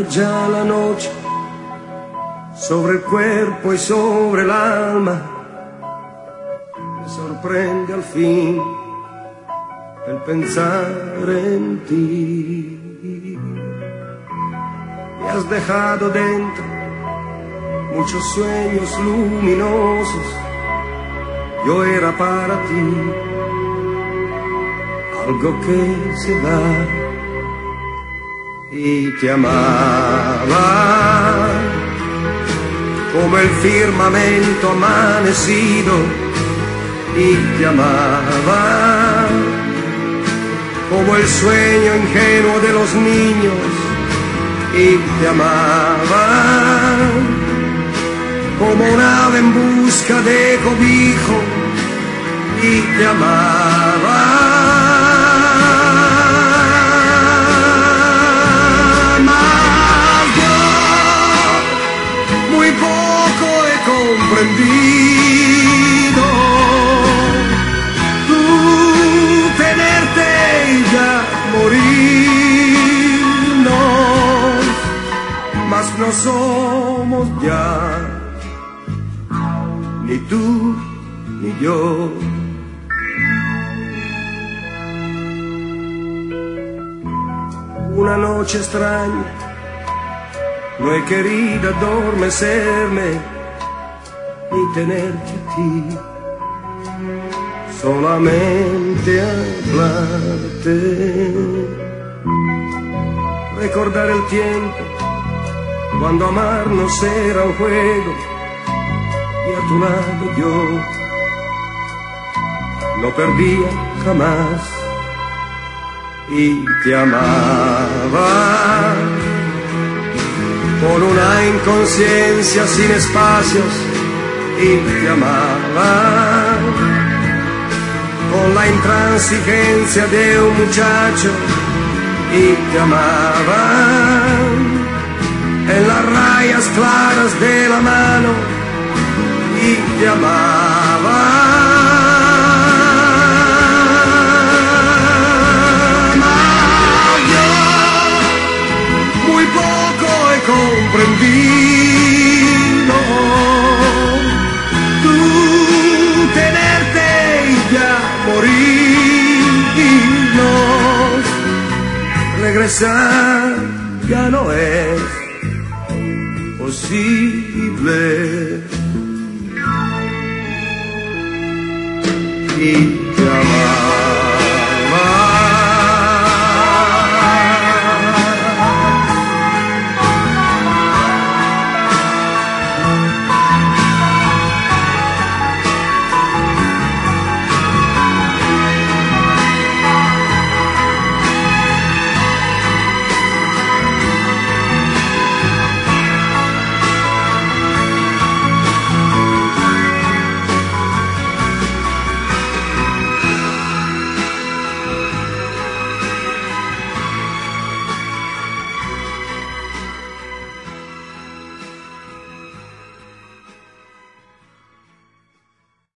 cae ya la noche sobre el cuerpo y sobre el alma. Me sorprende al fin el pensar en ti. Me has dejado dentro muchos sueños luminosos. Yo era para ti algo que se da y te amaba como el firmamento amanecido, y te amaba como el sueño ingenuo de los niños, y te amaba como un ave en busca de cobijo, y te amaba. Mas yo muy poco he comprendido tú tenerte y ya morirnos, mas no somos ya ni tú ni yo. Una noche extraña, no he querido adormecerme ni tenerte a ti, solamente hablarte, recordar el tiempo cuando amarnos era un juego, y a tu lado yo no perdía jamás, y te amaba con una inconsciencia sin espacios, y te amaba con la intransigencia de un muchacho, y te amaba en las rayas claras de la mano, y te amaba. Mas yo muy poco he comprendido tú tenerte y ya morirnos. Regresar ya no es posible. Y